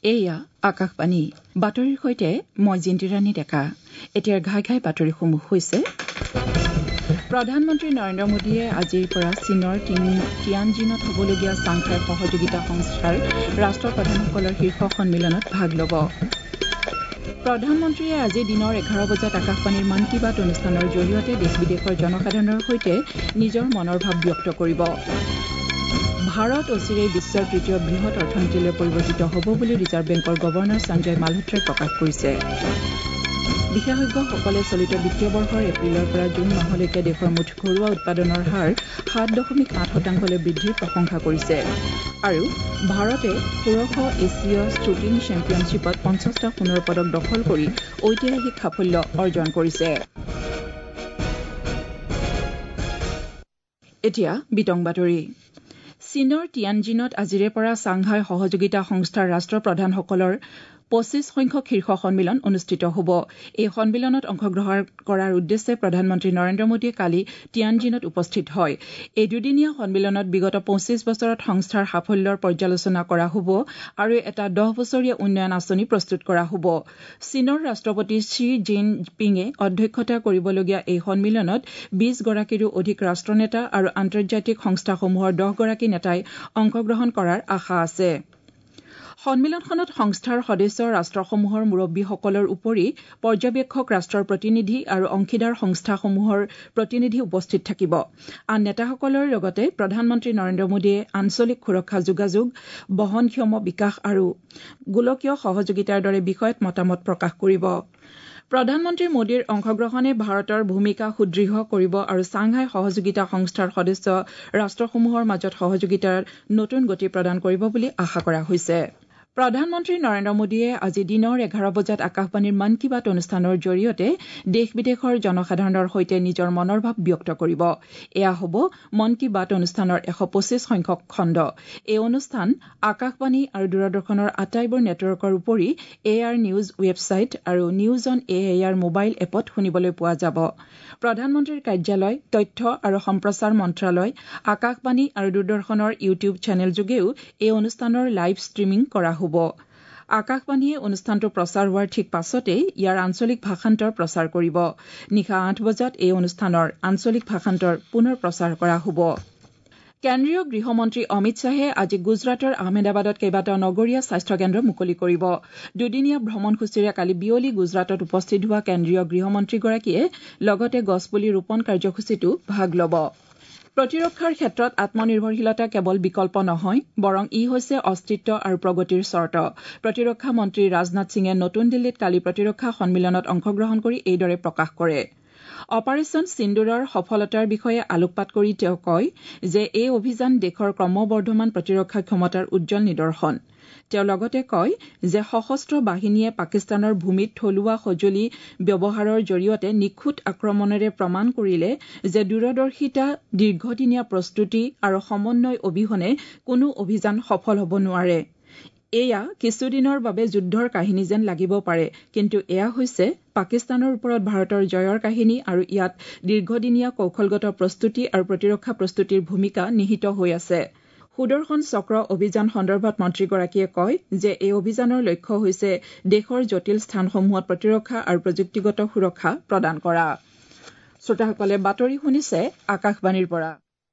এয়া আকাশবাণী বাতৰিৰ সৈতে মই জিন্তিৰাণী ডেকা। এতিয়াৰ ঘাই বাতৰিসমূহ হৈছে প্ৰধানমন্ত্ৰী নৰেন্দ্ৰ মোদীয়ে আজিৰ পৰা চীনৰ তিয়ানজিনত হ'বলগীয়া চাংঘাই সহযোগিতা সংস্থাৰ ৰাষ্ট্ৰপ্ৰধানসকলৰ শীৰ্ষ সন্মিলনত ভাগ ল'ব। প্ৰধানমন্ত্ৰীয়ে আজি দিনৰ 11 বজাত আকাশবাণীৰ মন কী বাত অনুষ্ঠানৰ জৰিয়তে দেশ বিদেশৰ জনসাধাৰণৰ সৈতে নিজৰ মনৰ ভাৱ ব্যক্ত কৰিব। ভাৰত অচিৰেই বিশ্বৰ তৃতীয় বৃহৎ অৰ্থনীতিলৈ পৰিৱৰ্তিত হ'ব বুলি ৰিজাৰ্ভ বেংকৰ গভৰ্ণৰ সঞ্জয় মালহোত্ৰাই প্ৰকাশ কৰিছে। বিশেষজ্ঞসকলে চলিত বিত্তীয় বৰ্ষৰ এপ্ৰিলৰ পৰা জুন মাহলৈকে দেশৰ মুঠ ঘৰুৱা উৎপাদনৰ হাৰ 7.8% বৃদ্ধিৰ প্ৰশংসা কৰিছে। আৰু ভাৰতে ষোড়শ এছীয় শ্বুটিং চেম্পিয়নশ্বিপত 50টা সোণৰ পদক দখল কৰি ঐতিহাসিক সাফল্য অৰ্জন কৰিছে। এতিয়া বিতং বাতৰি। চীনৰ তিয়ানজিনত আজিৰে পৰা চাংঘাই সহযোগিতা সংস্থাৰ ৰাষ্ট্ৰপ্ৰধানসকলৰ 25 সংখ্যক শীৰ্ষ সন্মিলন অনুষ্ঠিত হ'ব। এই সন্মিলনত অংশগ্ৰহণ কৰাৰ উদ্দেশ্যে প্ৰধানমন্ত্ৰী নৰেন্দ্ৰ মোদীয়ে কালি তিয়ানজিনত উপস্থিত হয়। এই দুদিনীয়া সন্মিলনত বিগত 25 বছৰত সংস্থাৰ সাফল্যৰ পৰ্যালোচনা কৰা হ'ব আৰু এটা 10 বছৰীয়া উন্নয়ন আঁচনি প্ৰস্তুত কৰা হ'ব। চীনৰ ৰাষ্ট্ৰপতি শ্বি জিনপিঙে অধ্যক্ষতা কৰিবলগীয়া এই সন্মিলনত 20 গৰাকীৰো অধিক ৰাষ্ট্ৰনেতা আৰু আন্তৰ্জাতিক সংস্থাসমূহৰ 10 গৰাকী নেতাই অংশগ্ৰহণ কৰাৰ আশা আছে। সন্মিলনখনত সংস্থাৰ সদস্য ৰাষ্ট্ৰসমূহৰ মুৰব্বীসকলৰ উপৰি পৰ্যবেক্ষক ৰাষ্ট্ৰৰ প্ৰতিনিধি আৰু অংশীদাৰ সংস্থাসমূহৰ প্ৰতিনিধি উপস্থিত থাকিব। আন নেতাসকলৰ লগতে প্ৰধানমন্ত্ৰী নৰেন্দ্ৰ মোদীয়ে আঞ্চলিক সুৰক্ষা, যোগাযোগ, বহনক্ষম বিকাশ আৰু গোলকীয় সহযোগিতাৰ দৰে বিষয়ত মতামত প্ৰকাশ কৰিব। প্ৰধানমন্ত্ৰী মোদীৰ অংশগ্ৰহণে ভাৰতৰ ভূমিকা সুদৃঢ় কৰিব আৰু চাংঘাই সহযোগিতা সংস্থাৰ সদস্য ৰাষ্ট্ৰসমূহৰ মাজত সহযোগিতাৰ নতুন গতি প্ৰদান কৰিব বুলি আশা কৰা হৈছে। প্ৰধানমন্ত্ৰী নৰেন্দ্ৰ মোদীয়ে আজি দিনৰ 11 বজাত আকাশবাণীৰ মন কী বাত অনুষ্ঠানৰ জৰিয়তে দেশ বিদেশৰ জনসাধাৰণৰ সৈতে নিজৰ মনৰ ভাৱ ব্যক্ত কৰিব। এয়া হ'ব মন কী বাত অনুষ্ঠানৰ 125 সংখ্যক খণ্ড। এই অনুষ্ঠান আকাশবাণী আৰু দূৰদৰ্শনৰ আটাইবোৰ নেটৱৰ্কৰ উপৰি AR নিউজ ৱেবছাইট আৰু নিউজ অন AIR মোবাইল এপত শুনিবলৈ পোৱা যাব। প্ৰধানমন্ত্ৰীৰ কাৰ্যালয়, তথ্য আৰু সম্প্ৰচাৰ মন্ত্ৰালয়, আকাশবাণী আৰু দূৰদৰ্শনৰ ইউটিউব চেনেল যোগেও এই অনুষ্ঠানৰ লাইভ ষ্ট্ৰিমিং কৰা হ'ব। আকাশবাণীয়ে অনুষ্ঠানটো প্ৰচাৰ হোৱাৰ ঠিক পাছতেই ইয়াৰ আঞ্চলিক ভাষান্তৰ প্ৰচাৰ কৰিব। নিশা 8 বজাত এই অনুষ্ঠানৰ আঞ্চলিক ভাষান্তৰ পুনৰ প্ৰচাৰ কৰা হ'ব। কেন্দ্ৰীয় গৃহমন্ত্ৰী অমিত শ্বাহে আজি গুজৰাটৰ আহমেদাবাদত কেইবাটাও নগৰীয়া স্বাস্থ্য কেন্দ্ৰ মুকলি কৰিব। দুদিনীয়া ভ্ৰমণসূচীৰে কালি বিয়লি গুজৰাটত উপস্থিত হোৱা কেন্দ্ৰীয় গৃহমন্ত্ৰীগৰাকীয়ে লগতে গছপুলি ৰোপণ কাৰ্যসূচীতো ভাগ ল'ব। প্ৰতিৰক্ষাৰ ক্ষেত্ৰত আত্মনিৰ্ভৰশীলতা কেৱল বিকল্প নহয়, বৰং ই হৈছে অস্তিত্ব আৰু প্ৰগতিৰ চৰ্ত। প্ৰতিৰক্ষা মন্ত্ৰী ৰাজনাথ সিঙে নতুন দিল্লীত কালি প্ৰতিৰক্ষা সন্মিলনত অংশগ্ৰহণ কৰি এইদৰে প্ৰকাশ কৰে। অপাৰেচন সিন্দুৰৰ সফলতাৰ বিষয়ে আলোকপাত কৰি তেওঁ কয় যে এই অভিযান দেশৰ ক্ৰমবৰ্ধমান প্ৰতিৰক্ষা ক্ষমতাৰ উজ্জ্বল নিদৰ্শন। তেওঁ লগতে কয় যে সশস্ত্ৰ বাহিনীয়ে পাকিস্তানৰ ভূমিত থলুৱা সঁজুলি ব্যৱহাৰৰ জৰিয়তে নিখুঁত আক্ৰমণেৰে প্ৰমাণ কৰিলে যে দূৰদৰ্শিতা, দীৰ্ঘদিনীয়া প্ৰস্তুতি আৰু সমন্বয় অবিহনে কোনো অভিযান সফল হ'ব নোৱাৰে। এয়া কিছুদিনৰ বাবে যুদ্ধৰ কাহিনী যেন লাগিব পাৰে, কিন্তু এয়া হৈছে পাকিস্তানৰ ওপৰত ভাৰতৰ জয়ৰ কাহিনী আৰু ইয়াত দীৰ্ঘদিনীয়া কৌশলগত প্ৰস্তুতি আৰু প্ৰতিৰক্ষা প্ৰস্তুতিৰ ভূমিকা নিহিত হৈ আছে। সুদৰ্শন চক্ৰ অভিযান সন্দৰ্ভত মন্ত্ৰীগৰাকীয়ে কয় যে এই অভিযানৰ লক্ষ্য হৈছে দেশৰ জটিল স্থানসমূহত প্ৰতিৰক্ষা আৰু প্ৰযুক্তিগত সুৰক্ষা প্ৰদান কৰা। শ্ৰোতাসকলে বাতৰি শুনিছে আকাশবাণীৰ পৰা।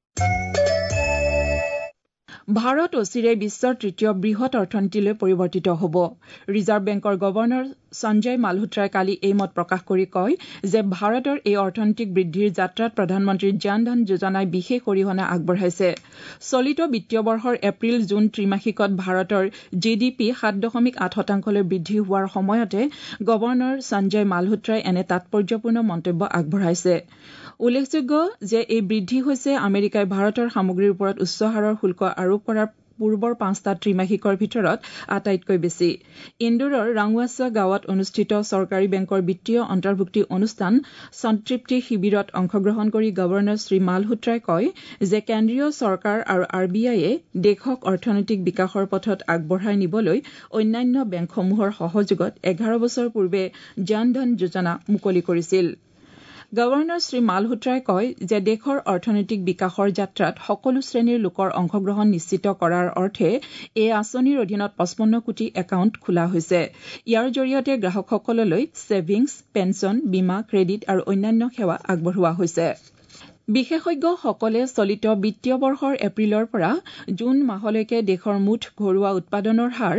ভাৰত অচিৰেই বিশ্বৰ তৃতীয় বৃহৎ অৰ্থনীতিলৈ পৰিৱৰ্তিত হ'ব। ৰিজাৰ্ভ বেংকৰ গভৰ্ণৰ সঞ্জয় মালহোত্ৰাই কালি এই মত প্ৰকাশ কৰি কয় যে ভাৰতৰ এই অৰ্থনৈতিক বৃদ্ধিৰ যাত্ৰাত প্ৰধানমন্ত্ৰী জন ধন যোজনাই বিশেষ অৰিহণা আগবঢ়াইছে। চলিত বিত্তীয় বৰ্ষৰ এপ্ৰিল-জুন ত্ৰিমাসিকত ভাৰতৰ GDP 7.8% বৃদ্ধি হোৱাৰ সময়তে গভৰ্ণৰ সঞ্জয় মালহোত্ৰাই এনে তাৎপৰ্যপূৰ্ণ মন্তব্য আগবঢ়াইছে। উল্লেখযোগ্য যে এই বৃদ্ধি হৈছে আমেৰিকাই ভাৰতৰ সামগ্ৰীৰ ওপৰত উচ্চ হাৰৰ শুল্ক আৰোপ কৰাৰ পূৰ্বৰ 5টা ত্ৰিমাসিকৰ ভিতৰত আটাইতকৈ বেছি। ইন্দোৰৰ ৰাংৱাছা গাঁৱত অনুষ্ঠিত চৰকাৰী বেংকৰ বিত্তীয় অন্তৰ্ভুক্তি অনুষ্ঠান সন্তৃপ্তি শিবিৰত অংশগ্ৰহণ কৰি গভৰ্ণৰ শ্ৰী মালহোত্ৰাই কয় যে কেন্দ্ৰীয় চৰকাৰ আৰু RBIয়ে দেশক অৰ্থনৈতিক বিকাশৰ পথত আগবঢ়াই নিবলৈ অন্যান্য বেংকসমূহৰ সহযোগত 11 বছৰ পূৰ্বে জন ধন যোজনা মুকলি কৰিছিল। গভৰ্ণৰ শ্ৰী মালহোত্ৰাই কয় যে দেশৰ অৰ্থনৈতিক বিকাশৰ যাত্ৰাত সকলো শ্ৰেণীৰ লোকৰ অংশগ্ৰহণ নিশ্চিত কৰাৰ অৰ্থে এই আঁচনিৰ অধীনত 55 কোটি একাউণ্ট খোলা হৈছে। ইয়াৰ জৰিয়তে গ্ৰাহকসকললৈ ছেভিংছ, পেন্সন, বীমা, ক্ৰেডিট আৰু অন্যান্য সেৱা আগবঢ়োৱা হৈছে। বিশেষজ্ঞসকলে চলিত বিত্তীয় বৰ্ষৰ এপ্ৰিলৰ পৰা জুন মাহলৈকে দেশৰ মুঠ ঘৰুৱা উৎপাদনৰ হাৰ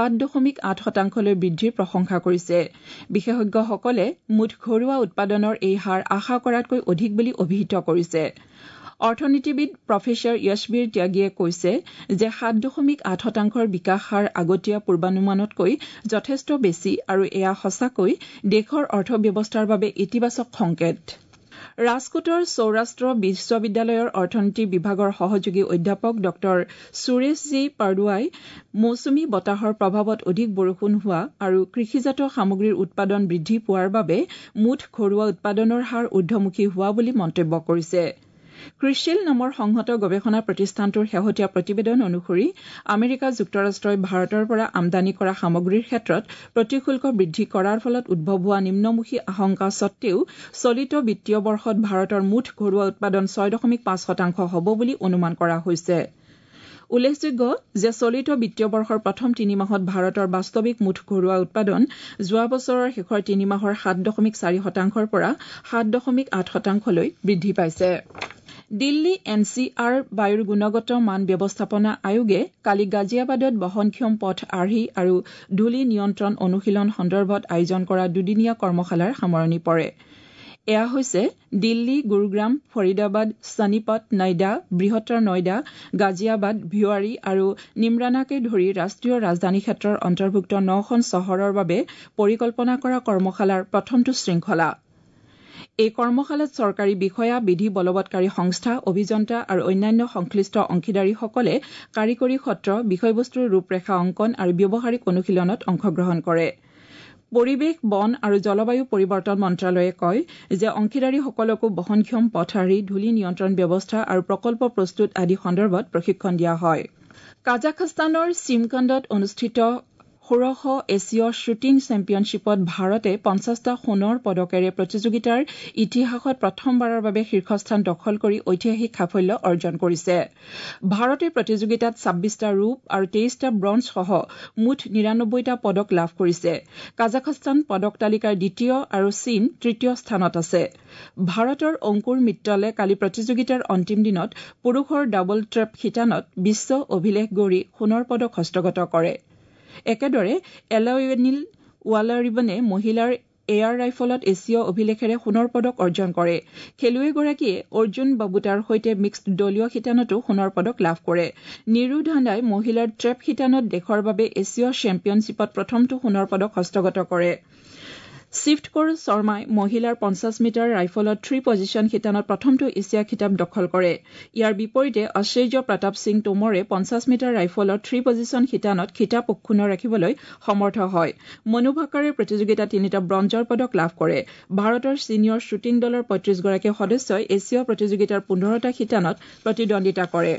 7.8% বৃদ্ধিৰ প্ৰশংসা কৰিছে। বিশেষজ্ঞসকলে মুঠ ঘৰুৱা উৎপাদনৰ এই হাৰ আশা কৰাতকৈ অধিক বুলি অভিহিত কৰিছে। অৰ্থনীতিবিদ প্ৰফেচৰ য়শবীৰ ত্যাগীয়ে কৈছে যে 7.8% বিকাশ হাৰ আগতীয়া পূৰ্বানুমানতকৈ যথেষ্ট বেছি আৰু এয়া সঁচাকৈ দেশৰ অৰ্থব্যৱস্থাৰ বাবে ইতিবাচক সংকেত। ৰাজকোটৰ সৌৰাষ্ট্ৰ বিশ্ববিদ্যালয়ৰ অৰ্থনীতি বিভাগৰ সহযোগী অধ্যাপক ড সুৰেশ জি পাৰদুৱাই মৌচুমী বতাহৰ প্ৰভাৱত অধিক বৰষুণ হোৱা আৰু কৃষিজাত সামগ্ৰীৰ উৎপাদন বৃদ্ধি পোৱাৰ বাবে মুঠ ঘৰুৱা উৎপাদনৰ হাৰ ঊৰ্ধমুখী হোৱা বুলি মন্তব্য কৰিছে। ক্ৰিচিল নামৰ সংহত গৱেষণা প্ৰতিষ্ঠানটোৰ শেহতীয়া প্ৰতিবেদন অনুসৰি আমেৰিকা যুক্তৰাষ্ট্ৰই ভাৰতৰ পৰা আমদানি কৰা সামগ্ৰীৰ ক্ষেত্ৰত প্ৰতিশুল্ক বৃদ্ধি কৰাৰ ফলত উদ্ভৱ হোৱা নিম্নমুখী আশংকা সত্বেও চলিত বিত্তীয় বৰ্ষত ভাৰতৰ মুঠ ঘৰুৱা উৎপাদন 6.5% হ'ব বুলি অনুমান কৰা হৈছে। উল্লেখযোগ্য যে চলিত বিত্তীয় বৰ্ষৰ প্ৰথম 3 মাহত ভাৰতৰ বাস্তৱিক মুঠ ঘৰুৱা উৎপাদন যোৱা বছৰৰ শেষৰ 3 মাহৰ 7.4%ৰ পৰা 7.8%লৈ বৃদ্ধি পাইছে। দিল্লী NCR বায়ুৰ গুণগত মান ব্যৱস্থাপনা আয়োগে কালি গাজিয়াবাদত বহনক্ষম পথ আৰ্হি আৰু ধূলি নিয়ন্ত্ৰণ অনুশীলন সন্দৰ্ভত আয়োজন কৰা দুদিনীয়া কৰ্মশালাৰ সামৰণি পৰে। এয়া হৈছে দিল্লী, গুৰুগ্ৰাম, ফৰিদাবাদ, ছনিপত, নয়ডা, বৃহত্তৰ নয়ডা, গাজিয়াবাদ, ভিৱাৰী আৰু নিমৰানাকে ধৰি ৰাষ্ট্ৰীয় ৰাজধানী ক্ষেত্ৰৰ অন্তৰ্ভুক্ত 9খন চহৰৰ বাবে পৰিকল্পনা কৰা কৰ্মশালাৰ প্ৰথমটো শৃংখলা। এই কৰ্মশালাত চৰকাৰী বিষয়া, বিধি বলবৎকাৰী সংস্থা, অভিযন্তা আৰু অন্যান্য সংশ্লিষ্ট অংশীদাৰীসকলে কাৰিকৰী সত্ৰ, বিষয়বস্তুৰ ৰূপৰেখা অংকন আৰু ব্যৱহাৰিক অনুশীলনত অংশগ্ৰহণ কৰে। পৰিৱেশ, বন আৰু জলবায়ু পৰিৱৰ্তন মন্ত্ৰালয়ে কয় যে অংশীদাৰীসকলকো বহনক্ষম পথআৰ্হি, ধূলি নিয়ন্ত্ৰণ ব্যৱস্থা আৰু প্ৰকল্প প্ৰস্তুত আদি সন্দৰ্ভত প্ৰশিক্ষণ দিয়া হয়। কাজাখস্তানৰ চিমকণ্ডত অনুষ্ঠিত ষোড়শ এছীয় শ্বুটিং চেম্পিয়নশ্বিপত ভাৰতে 50টা সোণৰ পদকেৰে প্ৰতিযোগিতাৰ ইতিহাসত প্ৰথমবাৰৰ বাবে শীৰ্ষস্থান দখল কৰি ঐতিহাসিক সাফল্য অৰ্জন কৰিছে। ভাৰতে প্ৰতিযোগিতাত 26টা ৰূপ আৰু 23টা ব্ৰঞ্জসহ মুঠ 99টা পদক লাভ কৰিছে। কাজাখস্তান পদক তালিকাৰ দ্বিতীয় আৰু চীন তৃতীয় স্থানত আছে। ভাৰতৰ অংকুৰ মিত্তলে কালি প্ৰতিযোগিতাৰ অন্তিম দিনত পুৰুষৰ ডাবল ট্ৰেপ শিতানত বিশ্ব অভিলেখ গঢ়ি সোণৰ পদক হস্তগত কৰে। একেদৰে এলৱেনিল ৱালাৰিবনে মহিলাৰ এয়াৰ ৰাইফলত এছীয় অভিলেখেৰে সোণৰ পদক অৰ্জন কৰে। খেলুৱৈগৰাকীয়ে অৰ্জুন বাবুতাৰ সৈতে মিক্সড দলীয় শিতানতো সোণৰ পদক লাভ কৰে। নিৰু ধান্দাই মহিলাৰ ট্ৰেপ শিতানত দেশৰ বাবে এছীয় চেম্পিয়নশ্বিপত প্ৰথমটো সোণৰ পদক হস্তগত কৰে। শিৱকৰ শৰ্মাই মহিলাৰ 50 মিটাৰ ৰাইফলত 3 পজিচন শিতানত প্ৰথমটো এছিয়া খিতাপ দখল কৰে। ইয়াৰ বিপৰীতে ঐশ্বৰ্য প্ৰতাপ সিং টোমৰে 50 মিটাৰ ৰাইফলত 3 পজিচন শিতানত খিতাপ অক্ষুণ্ণ ৰাখিবলৈ সমৰ্থ হয়। মনু ভাকাৰে প্ৰতিযোগিতাত 3টা ব্ৰঞ্জৰ পদক লাভ কৰে। ভাৰতৰ ছিনিয়ৰ শ্বুটিং দলৰ 35গৰাকী সদস্যই এছীয় প্ৰতিযোগিতাৰ 15টা শিতানত প্ৰতিদ্বন্দ্বিতা কৰে।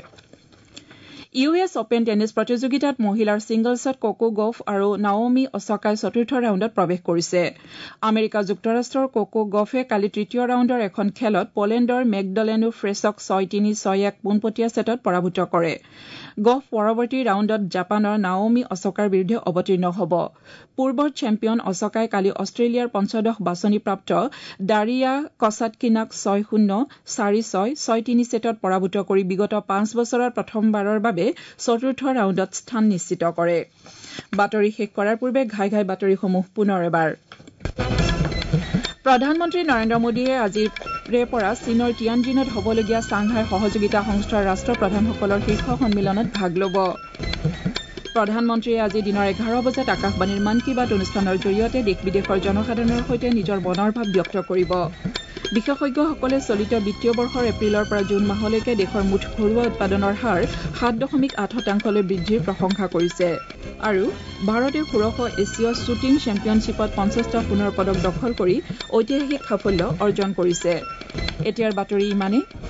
US অপেন টেনিছ প্ৰতিযোগিতাত মহিলাৰ ছিংগলছত কোকো গফ আৰু নাওমি অছাকাই চতুৰ্থ ৰাউণ্ডত প্ৰৱেশ কৰিছে। আমেৰিকা যুক্তৰাষ্ট্ৰৰ কোকো গফে কালি তৃতীয় ৰাউণ্ডৰ এখন খেলত পলেণ্ডৰ মেগডলেনো ফ্ৰেছক 6-3, 6-1 পোনপটীয়া ছেটত পৰাভূত কৰে। গফ পৰৱৰ্তী ৰাউণ্ডত জাপানৰ নাওমি অছাকাৰ বিৰুদ্ধে অৱতীৰ্ণ হ'ব। পূৰ্বৰ চেম্পিয়ন অছাকাই কালি অষ্ট্ৰেলিয়াৰ পঞ্চদশ বাছনিপ্ৰাপ্ত ডাৰিয়া কছাটকিনাক 6-0, 4-6, 6-3 ছেটত পৰাভূত কৰি বিগত 5 বছৰত প্ৰথমবাৰৰ বাবে চতুৰ্থ ৰাউণ্ডত স্থান নিশ্চিত কৰে। বাতৰি শেষ কৰাৰ পূৰ্বে ঘাই বাতৰিসমূহ পুনৰ এবাৰ। প্ৰধানমন্ত্ৰী নৰেন্দ্ৰ মোদীয়ে আজিৰে পৰা চীনৰ তিয়ানজিনত হ'বলগীয়া চাংঘাই সহযোগিতা সংস্থাৰ ৰাষ্ট্ৰপ্ৰধানসকলৰ শীৰ্ষ সন্মিলনত ভাগ ল'ব। প্ৰধানমন্ত্ৰীয়ে আজি দিনৰ 11 বজাত আকাশবাণীৰ মন কী বাত অনুষ্ঠানৰ জৰিয়তে দেশ বিদেশৰ জনসাধাৰণৰ সৈতে নিজৰ মনৰ ভাৱ ব্যক্ত কৰিব। বিশেষজ্ঞসকলে চলিত বিত্তীয় বৰ্ষৰ এপ্ৰিলৰ পৰা জুন মাহলৈকে দেশৰ মুঠ ঘৰুৱা উৎপাদনৰ হাৰ 7.8%লৈ বৃদ্ধিৰ প্ৰশংসা কৰিছে। আৰু ভাৰতে ষোড়শ এছীয় শ্বুটিং চেম্পিয়নশ্বিপত 50টা সোণৰ পদক দখল কৰি ঐতিহাসিক সাফল্য অৰ্জন কৰিছে। এতিয়াৰ বাতৰি ইমানেই।